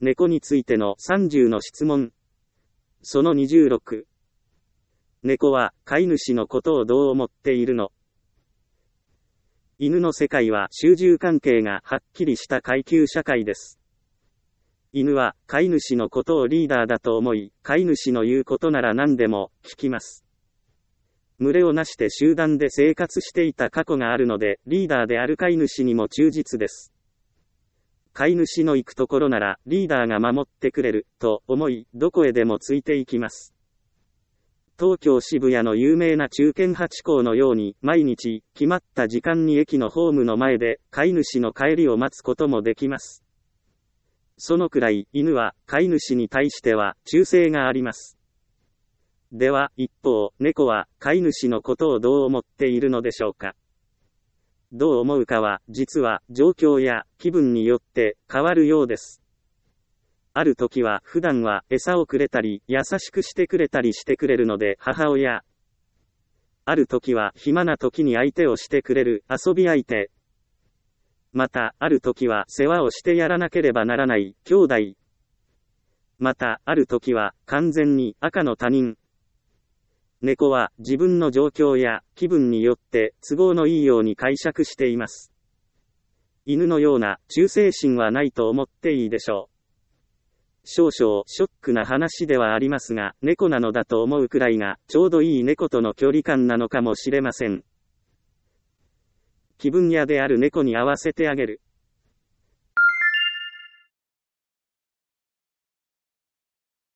猫についての30の質問。その26。猫は飼い主のことをどう思っているの？犬の世界は主従関係がはっきりした階級社会です。犬は飼い主のことをリーダーだと思い、飼い主の言うことなら何でも聞きます。群れをなして集団で生活していた過去があるので、リーダーである飼い主にも忠実です。飼い主の行くところならリーダーが守ってくれると思い、どこへでもついていきます。東京渋谷の有名な忠犬ハチ公のように、毎日決まった時間に駅のホームの前で飼い主の帰りを待つこともできます。そのくらい犬は飼い主に対しては忠誠があります。では一方、猫は飼い主のことをどう思っているのでしょうか。どう思うかは実は状況や気分によって変わるようです。ある時は普段は餌をくれたり優しくしてくれたりしてくれるので母親。ある時は暇な時に相手をしてくれる遊び相手。またある時は世話をしてやらなければならない兄弟。またある時は完全に赤の他人。猫は自分の状況や気分によって都合のいいように解釈しています。犬のような忠誠心はないと思っていいでしょう。少々ショックな話ではありますが、猫なのだと思うくらいがちょうどいい猫との距離感なのかもしれません。気分屋である猫に合わせてあげる。